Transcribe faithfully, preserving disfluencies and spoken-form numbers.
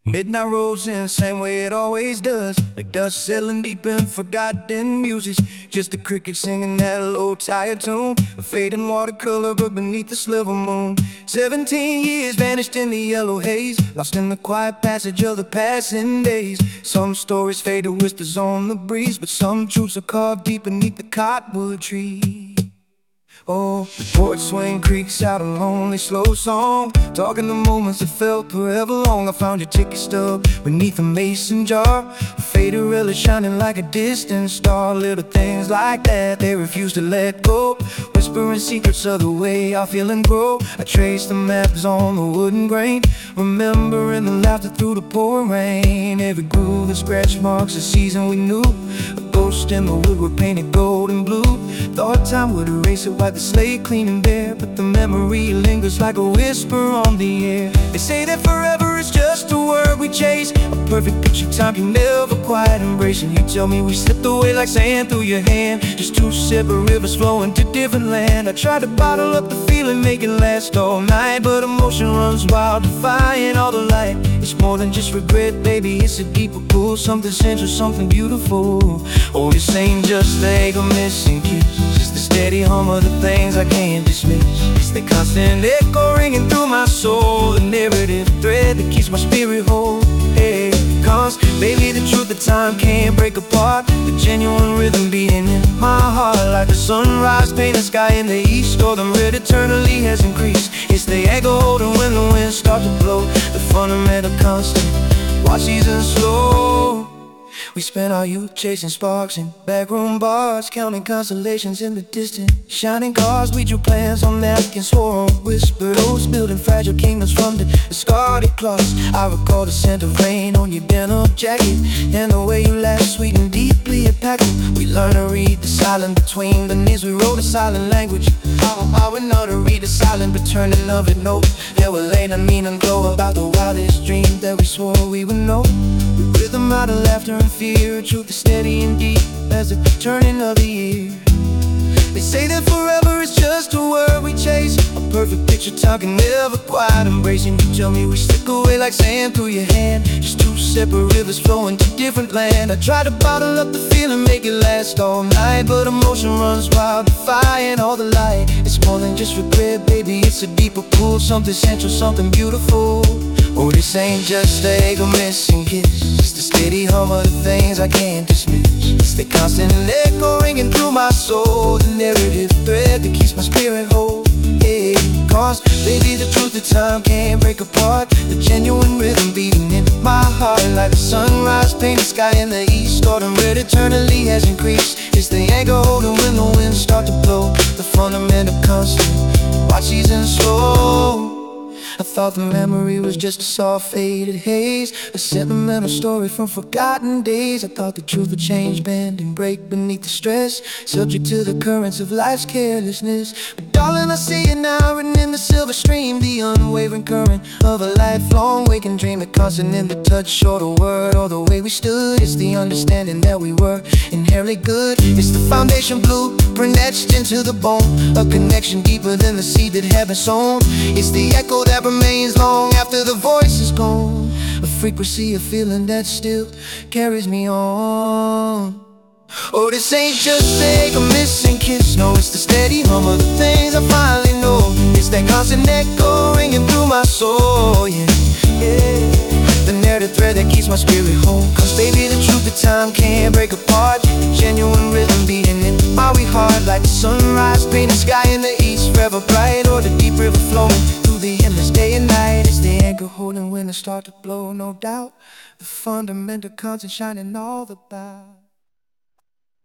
Midnight rolls in the same way it always does, like dust settling deep in forgotten music. Just the crickets singing that low tired tune, a fading watercolor but beneath the sliver moon. Seventeen years vanished in the yellow haze, lost in the quiet passage of the passing days. Some stories fade to whispers on the breeze, but some truths are carved deep beneath the cottonwood tree. Oh, the porch swing creaks out a lonely slow song, talking the moments that felt forever long. I found your ticket stub beneath a mason jar, a faded relic shining like a distant star. Little things like that, they refuse to let go, whispering secrets of the way I feel and grow. I trace the maps on the wooden grain, remembering the laughter through the pouring rain. Every groove and scratch marks a season we knew, a ghost in the woodwork painted gold and blue. Thought time would erase it, wipe the slate clean and bare, but the memory lingers like a whisper on the air. They say that forever is just a word we chase, a perfect picture time you never quite embrace. And you tell me we slipped away like sand through your hand, just two separate rivers flowing to different land. I tried to bottle up the feeling, make it last all night, but emotion runs wild, defying all the light. It's more than just regret, baby, it's a deeper pull, something central, something beautiful. Oh, this ain't just the ache of missing kiss, it's the steady hum of the things I can't dismiss. It's the constant echo ringing through my soul, the narrative thread that keeps my spirit whole. Hey, cause baby, the truth that time can't break apart, the genuine rhythm beating in my heart, like the sunrise painting the sky in the east, or the red eternally has increased. It's the echo holding when the winds start to blow, the fundamental constant, watch seasons slow. We spent our youth chasing sparks in backroom bars, counting constellations in the distance. Shining cars, we drew plans on napkins, swore on whispered oaths, building fragile kingdoms from the discarded cloths. I recall the scent of rain on your denim jacket, and the way you laughed sweet and deeply impactful. We learned to read the silent between the knees, we wrote a silent language. How I would know to read the silent but turning of it note. There were late and mean and glow about the wildest dreams that we swore we would know. Rhythm out of laughter and fear, truth is steady and deep as the turning of the year. They say that forever is just a word we chase, a perfect picture time can never quite embrace. And you tell me we slip away like sand through your hand, just two separate rivers flowing to different land. I try to bottle up the feeling, make it last all night, but emotion runs wild, defying all the light. It's more than just regret, baby, it's a deeper pull, something central, something beautiful. Oh, this ain't just the ache of missing kiss, it's the steady hum of the things I can't dismiss. It's the constant echo ringing through my soul, the narrative thread that keeps my spirit whole. Yeah, cause baby, the truth that time can't break apart, the genuine rhythm beating in my heart, like the sunrise painting the sky in the east, or the red eternally has increased. It's the anchor holding when the winds start to blow, the fundamental constant, watch seasons slow. I thought the memory was just a soft faded haze, a sentimental story from forgotten days. I thought the truth would change, bend and break beneath the stress, subject to the currents of life's carelessness. But darling, I see it now written in the silver stream, the unwavering current of a lifelong waking dream. A constant in the touch or the word or the way we stood, it's the understanding that we were inherently good. It's the foundation blueprint etched into the bone, a connection deeper than the seed that had been sown. It's the echo that remains long after the voice is gone, a frequency, a feeling that still carries me on. Oh, this ain't just a missing kiss, no, it's the steady hum of the things I finally know. It's that constant echo ringing through my soul, yeah, yeah. The narrative thread that keeps my spirit whole, cause baby, the truth that time can't break apart, the genuine rhythm beating in my wee heart, like the sunrise painting the sky in the east, forever bright, or the deep river flowing through the endless day and night. It's the anchor holding when it start to blow, no doubt, the fundamental constant shining all about.